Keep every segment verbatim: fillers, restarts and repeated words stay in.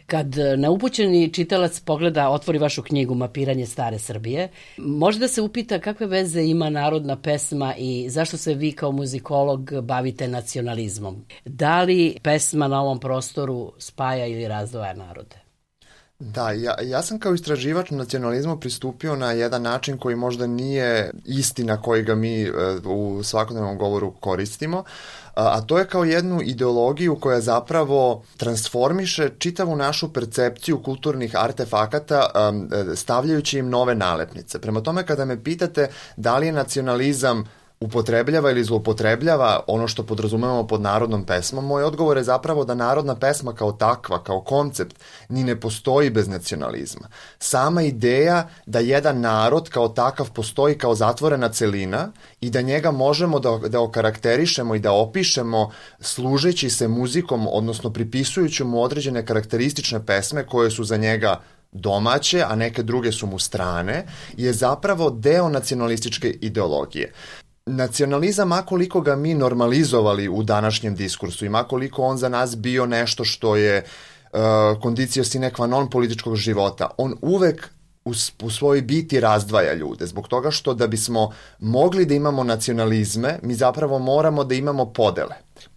Kad neupućeni čitalac pogleda, otvori vašu knjigu Mapiranje stare Srbije, može da se upita kakve veze ima narodna pesma i zašto se vi kao muzikolog bavite nacionalizmom. Da li pesma na ovom prostoru spaja ili razdvaja narode? Da, ja, ja sam kao istraživač nacionalizmu pristupio na jedan način koji možda nije istina koji ga mi u svakodnevnom govoru koristimo, a to je kao jednu ideologiju koja zapravo transformiše čitavu našu percepciju kulturnih artefakata stavljajući im nove nalepnice. Prema tome, kada me pitate da li je nacionalizam upotrebljava ili zloupotrebljava ono što podrazumevamo pod narodnom pesmom, moj odgovor je zapravo da narodna pesma kao takva, kao koncept, ni ne postoji bez nacionalizma. Sama ideja da jedan narod kao takav postoji kao zatvorena celina i da njega možemo da, da okarakterišemo i da opišemo služeći se muzikom, odnosno pripisujući mu određene karakteristične pesme koje su za njega domaće, a neke druge su mu strane, je zapravo deo nacionalističke ideologije. Nacionalizam, makoliko ga mi normalizovali u današnjem diskursu i makoliko on za nas bio nešto što je uh, condicio sine qua non političkog života, on uvek u, u svojoj biti razdvaja ljude, zbog toga što da bismo mogli da imamo nacionalizme, mi zapravo moramo da imamo podele.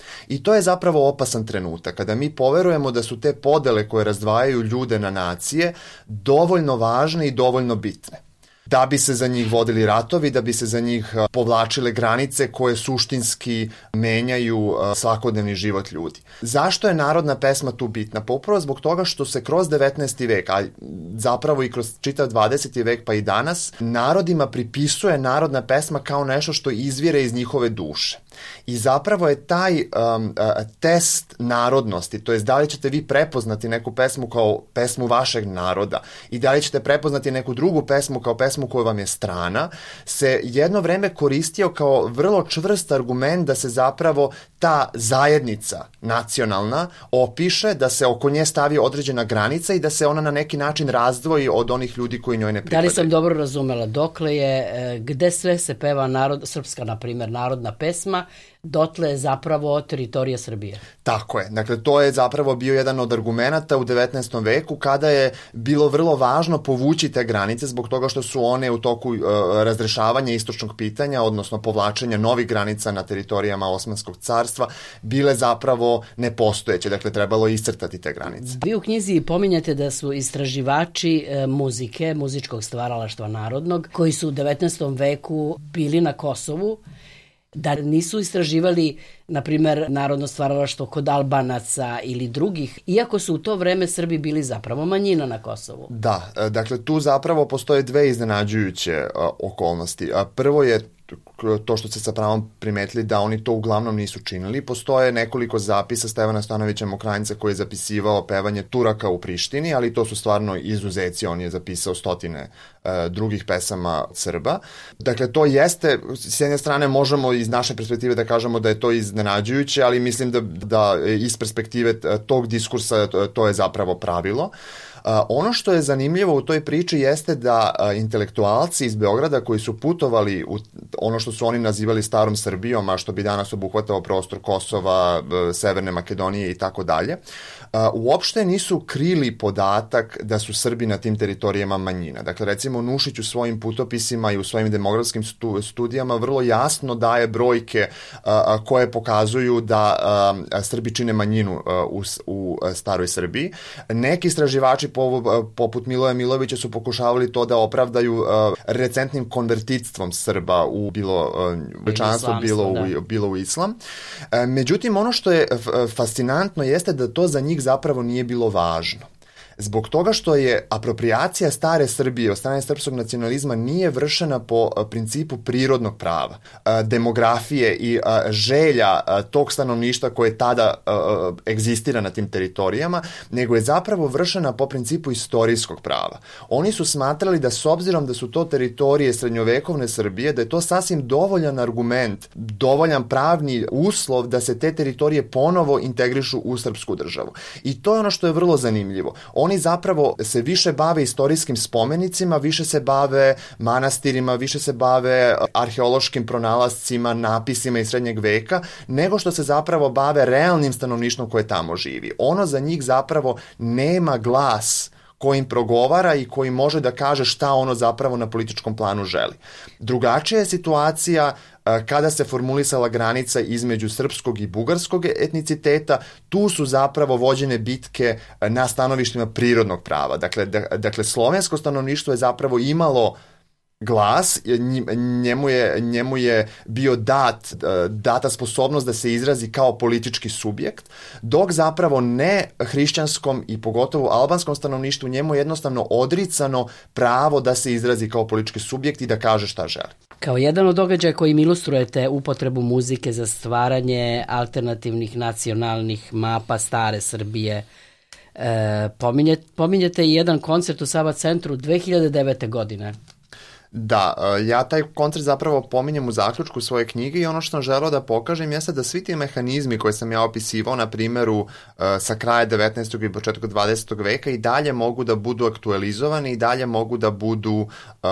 I to je zapravo opasan trenutak, kada mi poverujemo da su te podele koje razdvajaju ljude na nacije dovoljno važne i dovoljno bitne, da bi se za njih vodili ratovi, da bi se za njih povlačile granice koje suštinski menjaju svakodnevni život ljudi. Zašto je narodna pesma tu bitna? Pa upravo zbog toga što se kroz devetnaesti vek, a zapravo i kroz čitav dvadeseti vek pa i danas, narodima pripisuje narodna pesma kao nešto što izvire iz njihove duše. I zapravo je taj um, uh, test narodnosti, to jest da li ćete vi prepoznati neku pesmu kao pesmu vašeg naroda i da li ćete prepoznati neku drugu pesmu kao pesmu koja vam je strana, se jedno vreme koristio kao vrlo čvrst argument da se zapravo ta zajednica nacionalna opiše, da se oko nje stavi određena granica i da se ona na neki način razdvoji od onih ljudi koji njoj ne pripadaju. Da li sam dobro razumela, dokle je, gde sve se peva narod, srpska, na primjer, narodna pesma, dotle je zapravo teritorija Srbije. Tako je. Dakle, to je zapravo bio jedan od argumenata u devetnaestom veku kada je bilo vrlo važno povući te granice zbog toga što su one u toku uh, razrešavanja istočnog pitanja, odnosno povlačenja novih granica na teritorijama Osmanskog carstva, bile zapravo nepostojeće. Dakle, trebalo je iscrtati te granice. Vi u knjizi pominjate da su istraživači e, muzike, muzičkog stvaralaštva narodnog, koji su u devetnaestom veku bili na Kosovu, da nisu istraživali, na primjer, narodno stvaralaštvo kod Albanaca ili drugih, iako su u to vreme Srbi bili zapravo manjina na Kosovu. Da, dakle tu zapravo postoje dve iznenađujuće uh, okolnosti. A prvo je to što ste sa pravom primetili da oni to uglavnom nisu činili. Postoje nekoliko zapisa Stevana Stanojevića Mokranjca koji je zapisivao pevanje Turaka u Prištini, ali to su stvarno izuzeci, on je zapisao stotine uh, drugih pesama Srba. Dakle, to jeste, s jedne strane možemo iz naše perspektive da kažemo da je to iznenađujuće, ali mislim da, da iz perspektive tog diskursa to, to je zapravo pravilo. Uh, ono što je zanimljivo u toj priči jeste da uh, intelektualci iz Beograda koji su putovali u ono što su oni nazivali starom Srbijom, a što bi danas obuhvatao prostor Kosova, uh, Severne Makedonije i tako dalje, uopšte nisu krili podatak da su Srbi na tim teritorijama manjina. Dakle, recimo Nušić u svojim putopisima i u svojim demografskim stu, studijama vrlo jasno daje brojke a, koje pokazuju da a, Srbi čine manjinu a, u, u staroj Srbiji. Neki istraživači po, poput Miloja Milovića su pokušavali to da opravdaju a, recentnim konvertitstvom Srba u bilo veličanstvo, bilo, u, bilo u islam. A, međutim, ono što je fascinantno jeste da to za njih zapravo nije bilo važno. Zbog toga što je aproprijacija stare Srbije od strane srpskog nacionalizma nije vršena po principu prirodnog prava, demografije i želja tog stanovništva koje tada egzistira na tim teritorijama, nego je zapravo vršena po principu istorijskog prava. Oni su smatrali da s obzirom da su to teritorije srednjovekovne Srbije, da je to sasvim dovoljan argument, dovoljan pravni uslov da se te teritorije ponovo integrišu u srpsku državu. I to je ono što je vrlo zanimljivo. oni zapravo se više bave istorijskim spomenicima, više se bave manastirima, više se bave arheološkim pronalascima, napisima iz srednjeg veka, nego što se zapravo bave realnim stanovništvom koje tamo živi. Ono za njih zapravo nema glas koji im progovara i koji može da kaže šta ono zapravo na političkom planu želi. Drugačija je situacija kada se formulisala granica između srpskog i bugarskog etniciteta. Tu su zapravo vođene bitke na stanovištima prirodnog prava. Dakle, dakle slovensko stanovništvo je zapravo imalo glas, njemu je, njemu je bio dat, data sposobnost da se izrazi kao politički subjekt, dok zapravo ne hrišćanskom i pogotovo albanskom stanovništvu njemu je jednostavno odricano pravo da se izrazi kao politički subjekt i da kaže šta želi. Kao jedan od događaja kojim ilustrujete upotrebu muzike za stvaranje alternativnih nacionalnih mapa stare Srbije, e, pominjete, pominjete i jedan koncert u Sava centru dve hiljade devete. godine. Da, ja taj koncert zapravo pominjem u zaključku svoje knjige i ono što sam želeo da pokažem jeste da svi ti mehanizmi koje sam ja opisivao na primjeru sa kraja devetnaestog i početka dvadesetog veka i dalje mogu da budu aktualizovani i dalje mogu da budu uh,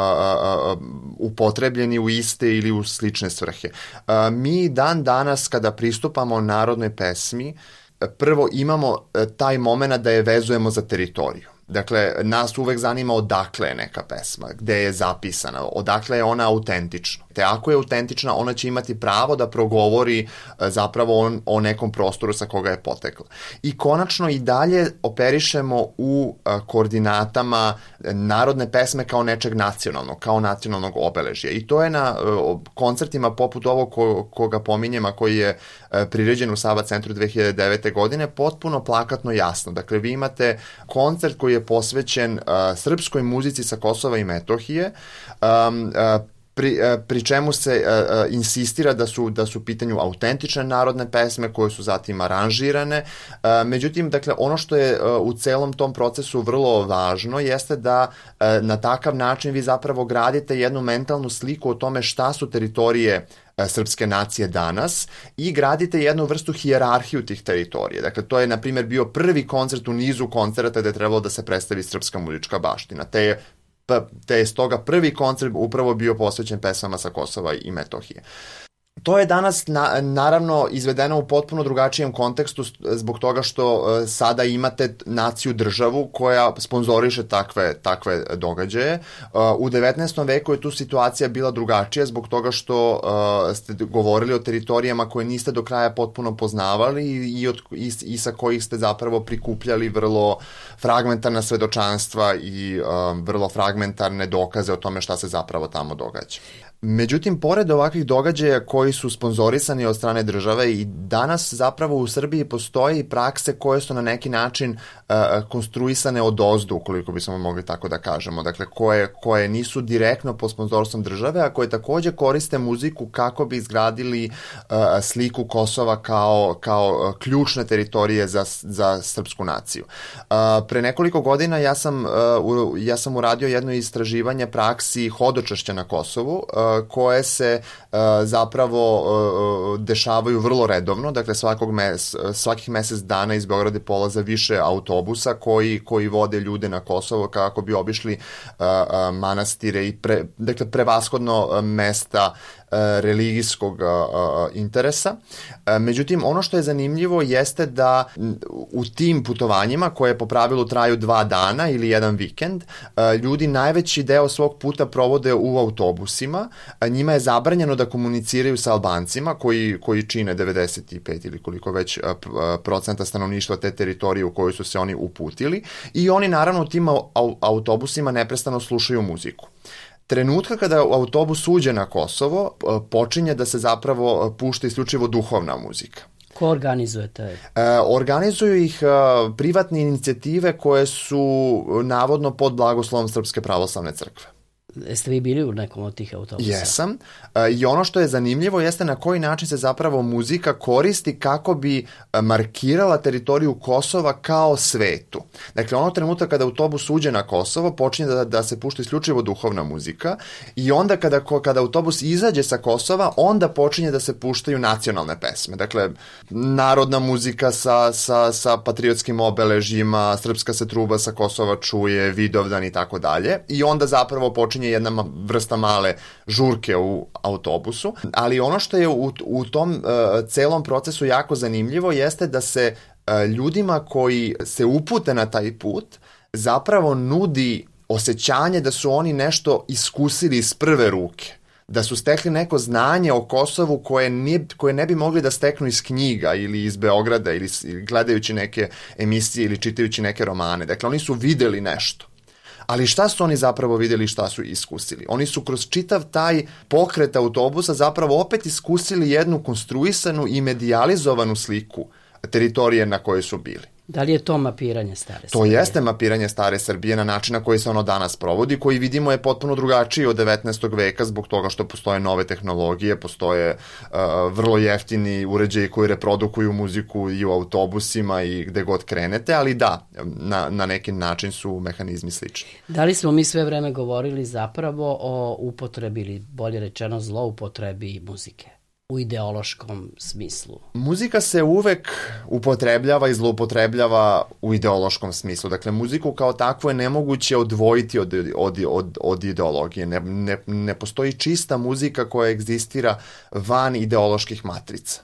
uh, upotrebljeni u iste ili u slične svrhe. Uh, mi dan danas kada pristupamo narodnoj pesmi, prvo imamo taj moment da je vezujemo za teritoriju. Dakle, nas uvek zanima odakle je neka pesma, gde je zapisana, odakle je ona autentična. Te ako je autentična, ona će imati pravo da progovori zapravo on, o nekom prostoru sa koga je potekla. I konačno i dalje operišemo u koordinatama narodne pesme kao nečeg nacionalnog, kao nacionalnog obeležja. I to je na koncertima poput ovog ko, koga pominjem, a koji je priređen u Sava centru dve hiljade devete. godine, potpuno plakatno jasno. Dakle, vi imate koncert koji je posvećen uh, srpskoj muzici sa Kosova i Metohije, um, uh, Pri, pri čemu se uh, insistira da su, da su u pitanju autentične narodne pesme koje su zatim aranžirane. Uh, međutim, dakle, ono što je uh, u celom tom procesu vrlo važno jeste da uh, na takav način vi zapravo gradite jednu mentalnu sliku o tome šta su teritorije srpske nacije danas i gradite jednu vrstu hijerarhiju tih teritorija. Dakle, to je, na primjer, bio prvi koncert u nizu koncerta gde je trebalo da se predstavi srpska muzička baština. Te je te je stoga prvi koncert upravo bio posvećen pesmama sa Kosova i Metohije. To je danas na, naravno izvedeno u potpuno drugačijem kontekstu zbog toga što uh, sada imate naciju državu koja sponzoriše takve, takve događaje. Uh, u devetnaestom veku je tu situacija bila drugačija zbog toga što uh, ste govorili o teritorijama koje niste do kraja potpuno poznavali i, i, od, i, i sa kojih ste zapravo prikupljali vrlo fragmentarna svedočanstva i uh, vrlo fragmentarne dokaze o tome šta se zapravo tamo događa. Međutim, pored ovakvih događaja koji su sponzorisani od strane države i danas zapravo u Srbiji postoji prakse koje su na neki način uh, konstruisane od ozdu, ukoliko bismo mogli tako da kažemo, dakle koje, koje nisu direktno pod sponzorstvom države, a koje takođe koriste muziku kako bi izgradili uh, sliku Kosova kao, kao ključne teritorije za, za srpsku naciju. Uh, pre nekoliko godina ja sam, uh, ja sam uradio jedno istraživanje praksi hodočašća na Kosovu, uh, koje se uh, zapravo uh, dešavaju vrlo redovno, dakle svakog mes, svakih mesec dana iz Beograda polaze više autobusa koji, koji vode ljude na Kosovo kako bi obišli uh, uh, manastire i pre, dakle prevashodno uh, mesta religijskog interesa. Međutim, ono što je zanimljivo jeste da u tim putovanjima, koje po pravilu traju dva dana ili jedan vikend, ljudi najveći deo svog puta provode u autobusima. Njima je zabranjeno da komuniciraju sa Albancima, koji, koji čine devedeset pet ili koliko već procenta stanovništva te teritorije u kojoj su se oni uputili. I oni naravno u tim autobusima neprestano slušaju muziku. Trenutka kada autobus uđe na Kosovo, počinje da se zapravo pušta isključivo duhovna muzika. Ko organizuje to? E, organizuju ih a, privatne inicijative koje su navodno pod blagoslovom Srpske pravoslavne crkve. Jeste vi bili u nekom od tih autobusa? Jesam. E, I ono što je zanimljivo jeste na koji način se zapravo muzika koristi kako bi markirala teritoriju Kosova kao svetu. Dakle, ono trenutak kada autobus uđe na Kosovo, počinje da, da se pušta isključivo duhovna muzika i onda kada, kada autobus izađe sa Kosova, onda počinje da se puštaju nacionalne pesme. Dakle, narodna muzika sa, sa, sa patriotskim obeležjima, srpska se truba sa Kosova čuje, Vidovdan i tako dalje. I onda zapravo počinje jedna vrsta male žurke u autobusu, ali ono što je u, u tom uh, celom procesu jako zanimljivo jeste da se uh, ljudima koji se upute na taj put zapravo nudi osjećanje da su oni nešto iskusili iz prve ruke, da su stekli neko znanje o Kosovu koje, nije, koje ne bi mogli da steknu iz knjiga ili iz Beograda ili, ili gledajući neke emisije ili čitajući neke romane. Dakle, oni su videli nešto. Ali šta su oni zapravo videli, šta su iskusili? Oni su kroz čitav taj pokret autobusa zapravo opet iskusili jednu konstruisanu i medijalizovanu sliku teritorije na kojoj su bili. Da li je to mapiranje stare Srbije? To jeste mapiranje stare Srbije na način na koji se ono danas provodi, koji vidimo je potpuno drugačiji od devetnaestog veka zbog toga što postoje nove tehnologije, postoje uh, vrlo jeftini uređaji koji reprodukuju muziku i u autobusima i gde god krenete, ali da, na, na neki način su mehanizmi slični. Da li smo mi sve vreme govorili zapravo o upotrebi ili bolje rečeno zloupotrebi muzike? U ideološkom smislu. Muzika se uvek upotrebljava i zloupotrebljava u ideološkom smislu. Dakle, muziku kao takvu je nemoguće odvojiti od, od, od, od ideologije. Ne, ne, ne postoji čista muzika koja egzistira van ideoloških matrica.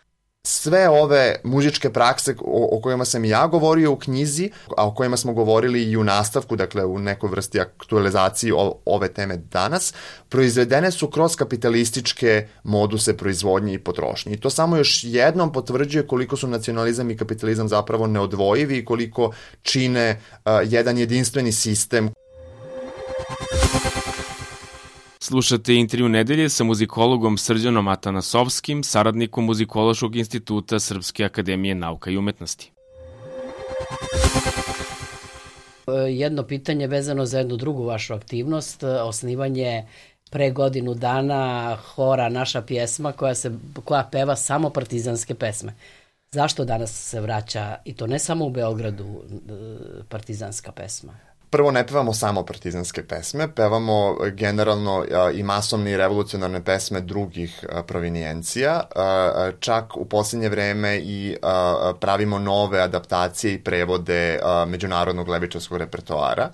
Sve ove muzičke prakse o, o kojima sam ja govorio u knjizi, a o kojima smo govorili i u nastavku, dakle u nekoj vrsti aktualizaciji o, ove teme danas, proizvedene su kroz kapitalističke moduse proizvodnje i potrošnje. I to samo još jednom potvrđuje koliko su nacionalizam i kapitalizam zapravo neodvojivi i koliko čine uh, jedan jedinstveni sistem. Slušate intervju nedelje sa muzikologom Srđanom Atanasovskim, saradnikom Muzikološkog instituta Srpske akademije nauka i umetnosti. Jedno pitanje vezano za jednu drugu vašu aktivnost, osnivanje pre godinu dana hora Naša pjesma koja, se, koja peva samo partizanske pesme. Zašto danas se vraća, i to ne samo u Beogradu, partizanska pesma? Prvo, ne pevamo samo partizanske pesme, pevamo generalno i masovne i revolucionarne pesme drugih provinijencija. Čak u posljednje vreme i pravimo nove adaptacije i prevode međunarodnog levičarskog repertoara.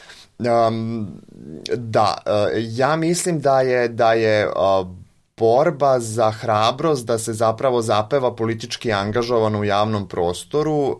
Da, ja mislim da je, da je borba za hrabrost da se zapravo zapeva politički angažovano u javnom prostoru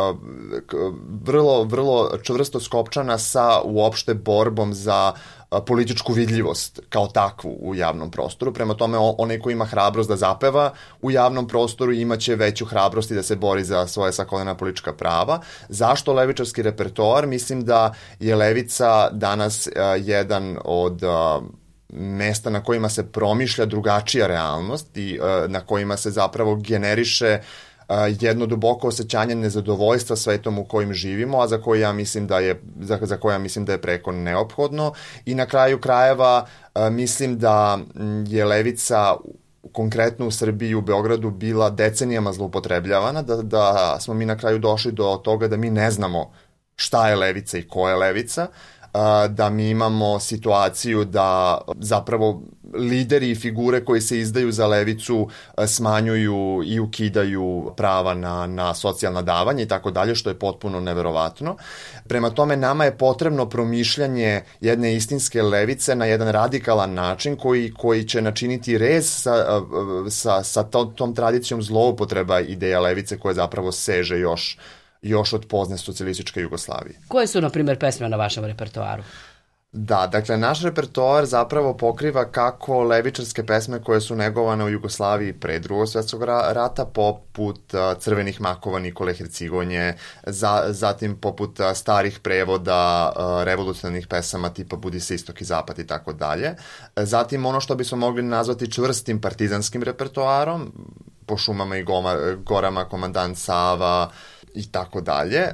vrlo, vrlo čvrsto skopčana sa uopšte borbom za političku vidljivost kao takvu u javnom prostoru. Prema tome, onaj ko ima hrabrost da zapeva u javnom prostoru imaće veću hrabrost i da se bori za svoje svakodnevna politička prava. Zašto levičarski repertoar? Mislim da je levica danas jedan od mesta na kojima se promišlja drugačija realnost i uh, na kojima se zapravo generiše uh, jedno duboko osjećanje nezadovoljstva svetom u kojim živimo, a za koje ja mislim da je, za, za koje ja mislim da je preko neophodno. I na kraju krajeva uh, mislim da je levica konkretno u Srbiji i u Beogradu bila decenijama zloupotrebljavana, da, da smo mi na kraju došli do toga da mi ne znamo šta je levica i ko je levica, da mi imamo situaciju da zapravo lideri i figure koji se izdaju za levicu smanjuju i ukidaju prava na, na socijalna davanja i tako dalje, što je potpuno neverovatno. Prema tome, nama je potrebno promišljanje jedne istinske levice na jedan radikalan način koji, koji će načiniti rez sa, sa, sa tom, tom tradicijom zloupotreba ideja levice koja zapravo seže još još od pozne socijalističke Jugoslavije. Koje su, na primjer, pesme na vašem repertoaru? Da, dakle, naš repertoar zapravo pokriva kako levičarske pesme koje su negovane u Jugoslaviji pre drugog svjetskog rata, poput uh, Crvenih makova Nikole Hercigonje, za, zatim poput uh, starih prevoda uh, revolucionarnih pesama tipa Budi se istok i zapad i tako dalje. Zatim ono što bismo mogli nazvati čvrstim partizanskim repertoarom, po šumama i goma, gorama Komandant Sava i tako dalje.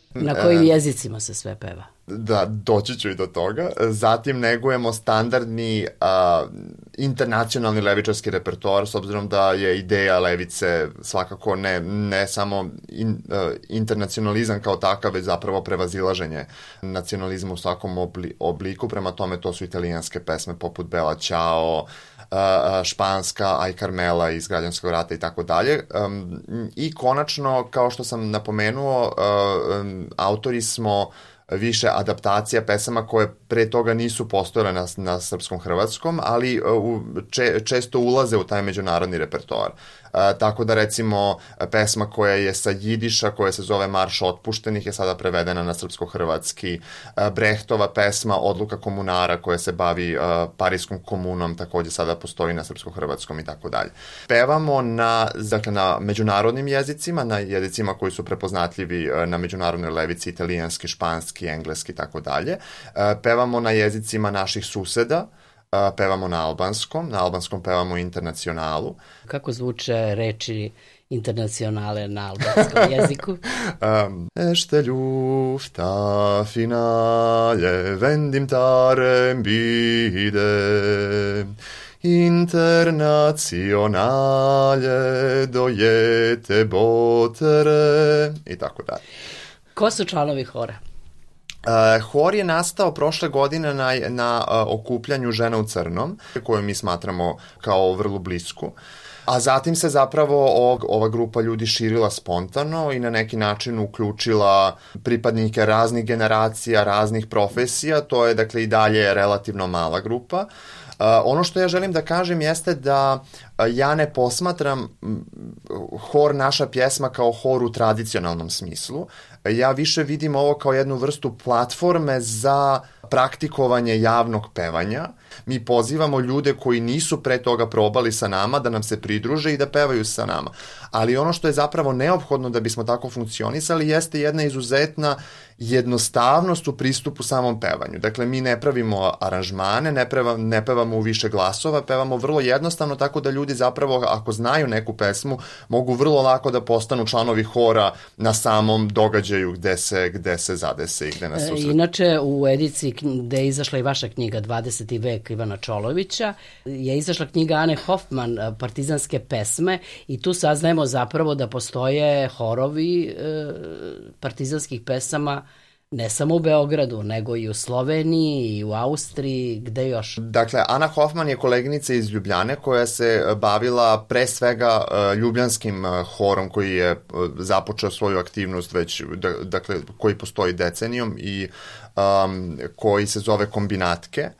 Na kojim jezicima se sve peva? Da, doći ću i do toga. Zatim negujemo standardni a, internacionalni levičarski repertoar, s obzirom da je ideja levice svakako ne, ne samo in, a, internacionalizam kao takav, već zapravo prevazilaženje nacionalizma u svakom obli, obliku. Prema tome to su italijanske pesme poput Bella Ciao, a, španska Aj Carmela iz Građanskog rata i tako dalje. I konačno, kao što sam napomenuo, a, um, autori smo više adaptacija pesama koje pre toga nisu postojale na, na srpskom hrvatskom, ali u, če, često ulaze u taj međunarodni repertoar. E, tako da recimo pesma koja je sa jidiša, koja se zove Marš otpuštenih, je sada prevedena na srpsko-hrvatski. E, Brehtova pesma Odluka komunara koja se bavi e, Parijskom komunom, takođe sada postoji na srpsko-hrvatskom i tako dalje. Pevamo na, dakle, na međunarodnim jezicima, na jezicima koji su prepoznatljivi na međunarodnoj levici, italijanski, španski, engleski i tako dalje. Pevamo na jezicima naših suseda, pevamo na albanskom, na albanskom pevamo internacionalu. Kako zvuče reči internacionale na albanskom jeziku? um, Ešte ljufta finale vendim tarem bide internacionale dojete botere i tako dalje. Ko su članovi hora? Uh, hor je nastao prošle godine na, na uh, okupljanju Žena u crnom, koju mi smatramo kao vrlo blisku. A zatim se zapravo ov, ova grupa ljudi širila spontano i na neki način uključila pripadnike raznih generacija, raznih profesija. To je dakle i dalje relativno mala grupa. Uh, ono što ja želim da kažem jeste da uh, ja ne posmatram hor Naša pjesma kao hor u tradicionalnom smislu. Ja više vidim ovo kao jednu vrstu platforme za praktikovanje javnog pevanja. Mi pozivamo ljude koji nisu pre toga probali sa nama da nam se pridruže i da pevaju sa nama. Ali ono što je zapravo neophodno da bismo tako funkcionisali jeste jedna izuzetna jednostavnost u pristupu samom pevanju. Dakle, mi ne pravimo aranžmane, ne, peva, ne pevamo u više glasova, pevamo vrlo jednostavno, tako da ljudi zapravo, ako znaju neku pesmu, mogu vrlo lako da postanu članovi hora na samom događaju gde se, gde se zadese i gde nas susret. Inače, u ediciji gde je izašla i vaša knjiga dvadeseti vek Ivana Čolovića, je izašla knjiga Ane Hoffman, Partizanske pesme, i tu saznajemo zapravo da postoje horovi e, partizanskih pesama ne samo u Beogradu, nego i u Sloveniji i u Austriji, gde još? Dakle, Ana Hoffman je koleginica iz Ljubljane koja se bavila pre svega ljubljanskim horom koji je započeo svoju aktivnost već, dakle, koji postoji decenijom i um, koji se zove Kombinatke.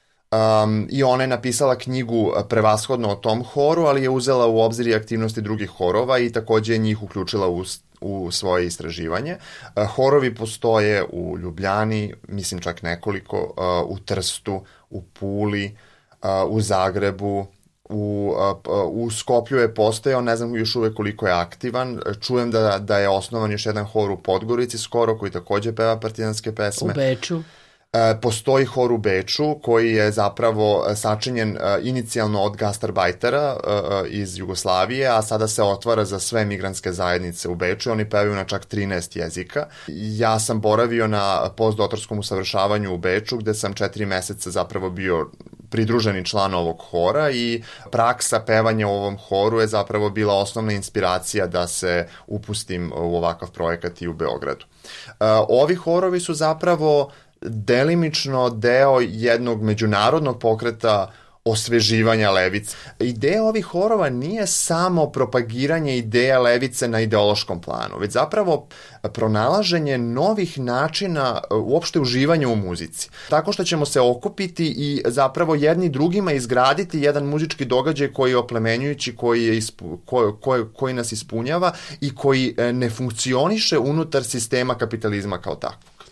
Um, I ona je napisala knjigu prevashodno o tom horu, ali je uzela u obzir i aktivnosti drugih horova i takođe je njih uključila u, u svoje istraživanje. Uh, horovi postoje u Ljubljani, mislim čak nekoliko, uh, u Trstu, u Puli, uh, u Zagrebu, u, uh, u Skoplju je postojao, ne znam još uvek koliko je aktivan. Čujem da, da je osnovan još jedan hor u Podgorici skoro, koji takođe peva partizanske pesme. U Beču. Postoji hor u Beču koji je zapravo sačinjen inicijalno od gastarbajtera iz Jugoslavije, a sada se otvara za sve migrantske zajednice u Beču. Oni pevaju na čak trinaest jezika. Ja sam boravio na postdoktorskom usavršavanju u Beču gde sam četiri meseca zapravo bio pridruženi član ovog hora i praksa pevanja u ovom horu je zapravo bila osnovna inspiracija da se upustim u ovakav projekat i u Beogradu. Ovi horovi su zapravo delimično deo jednog međunarodnog pokreta osveživanja levice. Ideja ovih horova nije samo propagiranje ideja levice na ideološkom planu, već zapravo pronalaženje novih načina uopšte uživanja u muzici. Tako što ćemo se okupiti i zapravo jedni drugima izgraditi jedan muzički događaj koji je oplemenjujući, koji, je ispu, ko, ko, koji nas ispunjava i koji ne funkcioniše unutar sistema kapitalizma kao tako.